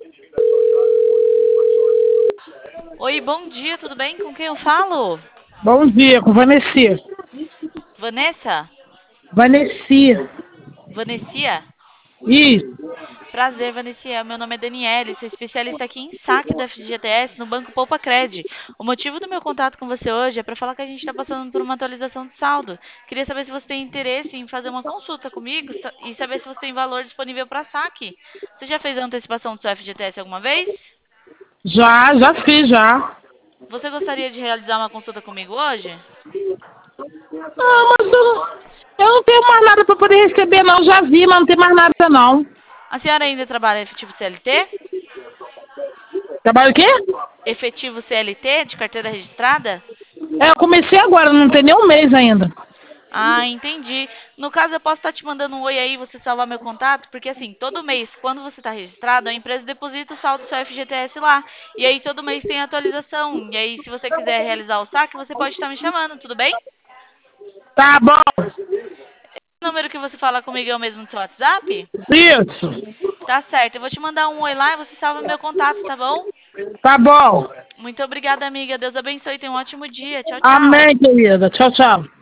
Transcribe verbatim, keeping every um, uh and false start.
Oi, bom dia, tudo bem? Com quem eu falo? Bom dia, com Vanessa. Vanessa? Vanessa. Vanessia? Isso. Prazer, Vanessia. Meu nome é Daniele, sou especialista aqui em saque do F G T S no Banco Poupa Cred. O motivo do meu contato com você hoje é para falar que a gente está passando por uma atualização de saldo. Queria saber se você tem interesse em fazer uma consulta comigo sa- e saber se você tem valor disponível para saque. Você já fez a antecipação do seu F G T S alguma vez? Já, já fiz, já. Você gostaria de realizar uma consulta comigo hoje? Ah, mas eu, não- eu não tenho mais nada para poder receber, não. Já vi, mas não tem mais nada, não. A senhora ainda trabalha efetivo C L T? Trabalho o quê? Efetivo C L T de carteira registrada? É, eu comecei agora, não tem nem um mês ainda. Ah, entendi. No caso, eu posso estar te mandando um oi aí, você salvar meu contato, porque assim, todo mês, quando você está registrado, a empresa deposita o saldo do seu F G T S lá. E aí todo mês tem atualização. E aí, se você quiser realizar o saque, você pode estar me chamando, tudo bem? Tá bom. O número que você fala comigo é o mesmo do seu WhatsApp? Isso. Tá certo, eu vou te mandar um oi lá e você salva meu contato, tá bom? Tá bom. Muito obrigada, amiga. Deus abençoe e tenha um ótimo dia. Tchau, tchau. Amém, querida. Tchau, tchau.